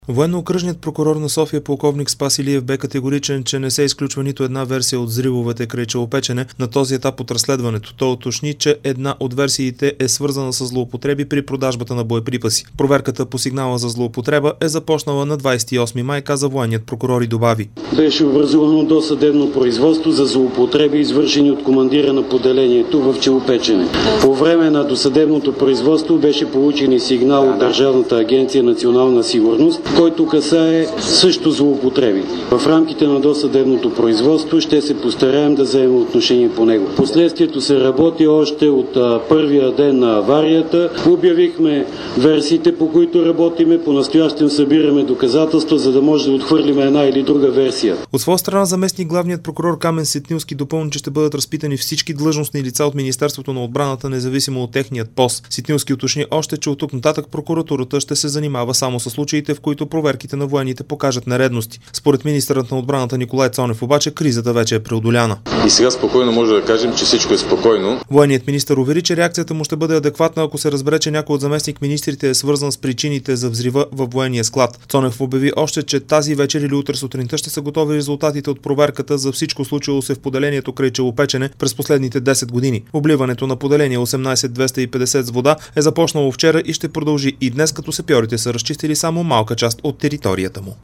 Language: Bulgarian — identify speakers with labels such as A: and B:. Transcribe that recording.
A: Военно-окръжният прокурор на София полковник Спас Илиев бе категоричен, че не се изключва нито една версия от взривовете край Челопечене на този етап от разследването. Той уточни, че една от версиите е свързана с злоупотреби при продажбата на боеприпаси. Проверката по сигнала за злоупотреба е започнала на 28 май, каза военният прокурор и добави.
B: Беше образувано досъдебно производство за злоупотреби, извършени от командира на поделението в Челопечене. По време на досъдебното производство беше получен и сигнал от Държавната агенция Национална сигурност, който касае също злоупотреби. В рамките на досъдебното производство ще се постараем да вземем отношение по него. Последствието се работи още от първия ден на аварията. Обявихме версиите, по които работиме. По-настоящем събираме доказателства, за да може да отхвърлим една или друга версия.
A: От своя страна заместник главният прокурор Камен Сетнилски допълни, че ще бъдат разпитани всички длъжностни лица от Министерството на отбраната, независимо от техният пост. Сетнилски уточни още, че от тук нататък прокуратурата ще се занимава само с случаите, в които проверките на военните покажат нередности. Според министърът на отбраната Николай Цонев обаче кризата вече е преодоляна.
C: И сега спокойно може да кажем, че всичко е спокойно.
A: Военният министър увери, че реакцията му ще бъде адекватна, ако се разбере, че някой от заместник министрите е свързан с причините за взрива във военния склад. Цонев обяви още, че тази вечер или утре сутринта ще са готови резултатите от проверката за всичко случило се в поделението край Челопечене през последните 10 години. Обливането на поделение 18250 с вода е започнало вчера и ще продължи и днес, като сапьорите са разчистили само малка част от територията му.